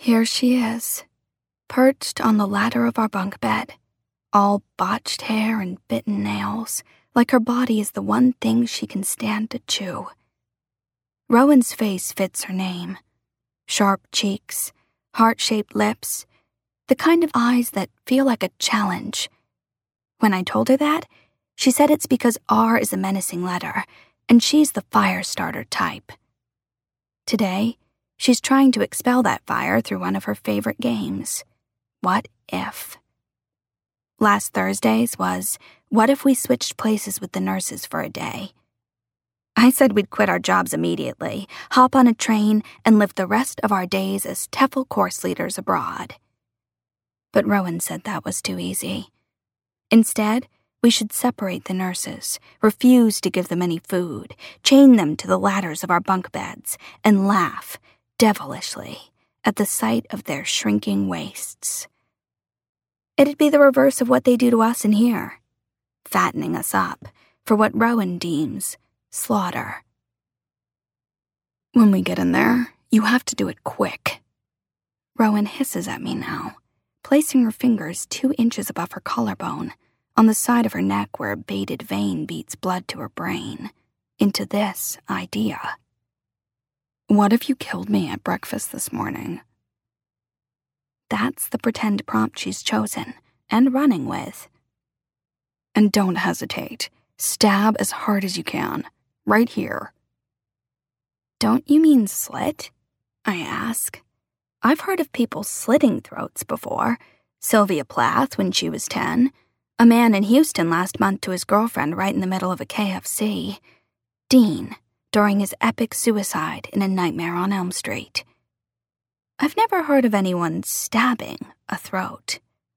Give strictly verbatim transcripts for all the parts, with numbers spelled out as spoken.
Here she is, perched on the ladder of our bunk bed, all botched hair and bitten nails, like her body is the one thing she can stand to chew. Rowan's face fits her name. Sharp cheeks, heart-shaped lips, the kind of eyes that feel like a challenge. When I told her that, she said it's because R is a menacing letter, and she's the fire starter type. Today, she's trying to expel that fire through one of her favorite games, What If? Last Thursday's was, what if we switched places with the nurses for a day? I said we'd quit our jobs immediately, hop on a train, and live the rest of our days as T E F L course leaders abroad. But Rowan said that was too easy. Instead, we should separate the nurses, refuse to give them any food, chain them to the ladders of our bunk beds, and laugh, devilishly, at the sight of their shrinking waists. It'd be the reverse of what they do to us in here, fattening us up for what Rowan deems slaughter. When we get in there, you have to do it quick. Rowan hisses at me now, placing her fingers two inches above her collarbone, on the side of her neck where a baited vein beats blood to her brain, into this idea. What if you killed me at breakfast this morning? That's the pretend prompt she's chosen, and running with. And don't hesitate. Stab as hard as you can. Right here. Don't you mean slit? I ask. I've heard of people slitting throats before. Sylvia Plath when she was ten. A man in Houston last month to his girlfriend right in the middle of a K F C. Dean, during his epic suicide in A Nightmare on Elm Street. I've never heard of anyone stabbing a throat.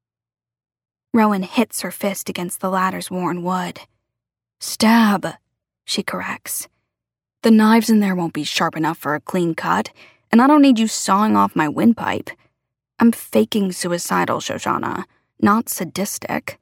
Rowan hits her fist against the ladder's worn wood. Stab, she corrects. The knives in there won't be sharp enough for a clean cut, and I don't need you sawing off my windpipe. I'm faking suicidal, Shoshana, not sadistic.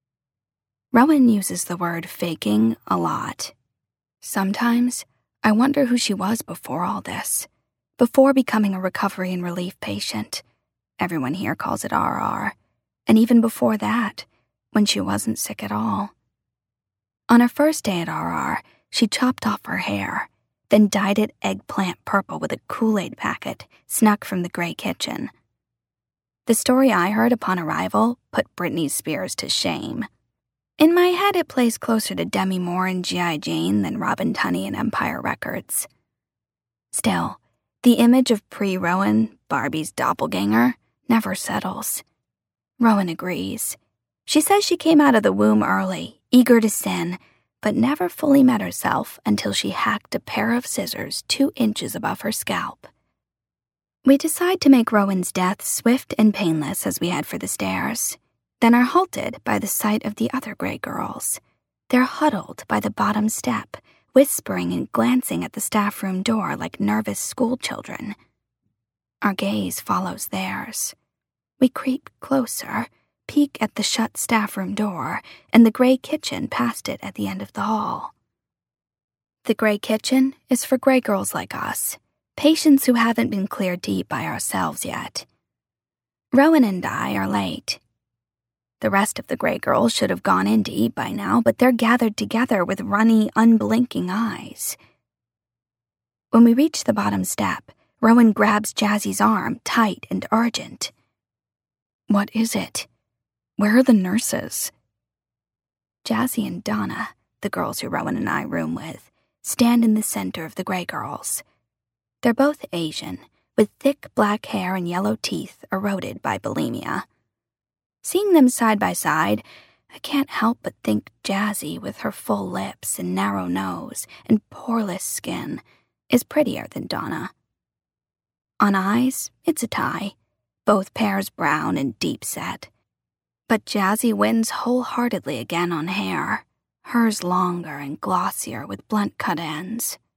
Rowan uses the word faking a lot. Sometimes, I wonder who she was before all this, before becoming a recovery and relief patient. Everyone here calls it R R, and even before that, when she wasn't sick at all. On her first day at R R, she chopped off her hair, then dyed it eggplant purple with a Kool-Aid packet snuck from the gray kitchen. The story I heard upon arrival put Britney Spears to shame. In my head, it plays closer to Demi Moore in G I. Jane than Robin Tunney in Empire Records. Still, the image of pre-Rowan, Barbie's doppelganger, never settles. Rowan agrees. She says she came out of the womb early, eager to sin, but never fully met herself until she hacked a pair of scissors two inches above her scalp. We decide to make Rowan's death swift and painless as we head for the stairs, then are halted by the sight of the other gray girls. They're huddled by the bottom step, whispering and glancing at the staff room door like nervous schoolchildren. Our gaze follows theirs. We creep closer, peek at the shut staff room door and the gray kitchen past it at the end of the hall. The gray kitchen is for gray girls like us, patients who haven't been cleared to eat by ourselves yet. Rowan and I are late. The rest of the gray girls should have gone in to eat by now, but they're gathered together with runny, unblinking eyes. When we reach the bottom step, Rowan grabs Jazzy's arm, tight and urgent. What is it? Where are the nurses? Jazzy and Donna, the girls who Rowan and I room with, stand in the center of the gray girls. They're both Asian, with thick black hair and yellow teeth eroded by bulimia. Seeing them side by side, I can't help but think Jazzy, with her full lips and narrow nose and poreless skin, is prettier than Donna. On eyes, it's a tie, both pairs brown and deep-set. But Jazzy wins wholeheartedly again on hair, hers longer and glossier with blunt cut ends.